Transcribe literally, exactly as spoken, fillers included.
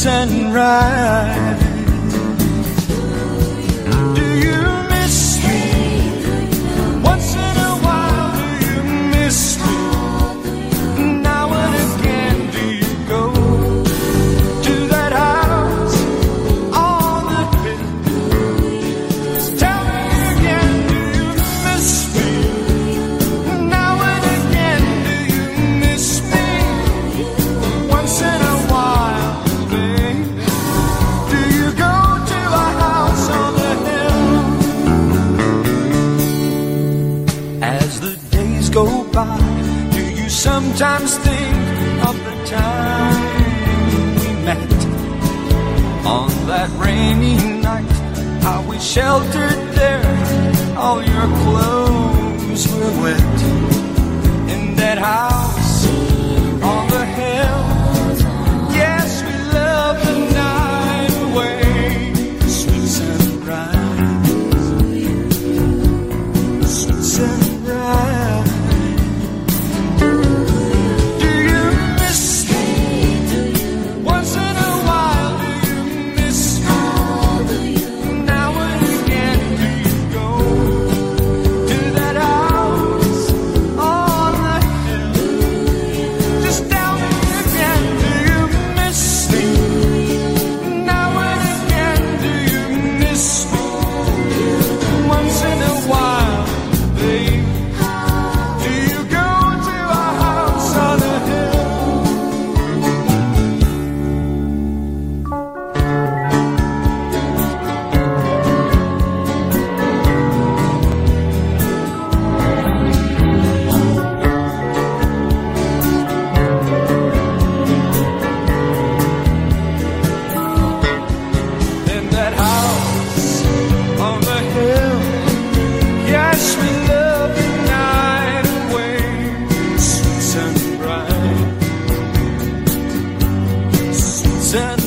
sunrise. Do you miss me? Once in a while, do you miss me? Now and again, do you go to that house on the hill? Tell me again, do you miss me? Now and again, do you miss me? Once in a while, baby, do you go to a house on the hill? As the days go by, do you sometimes think of the time we met on that rainy night? How we sheltered there, all your clothes were wet in that house on the hill. Yes, we loved the night away, sweet sunrise, sweet sunrise. Do you miss me? Once in a while, do you miss me? Now and again, do you go to that house on the hill? Just tell me again, do you miss me? Now and again, do you miss me? Once in a while, babe, do you go to a house on the hill? In that house on the hill, yes, we love the night away, sweet sunrise, sweet sunrise.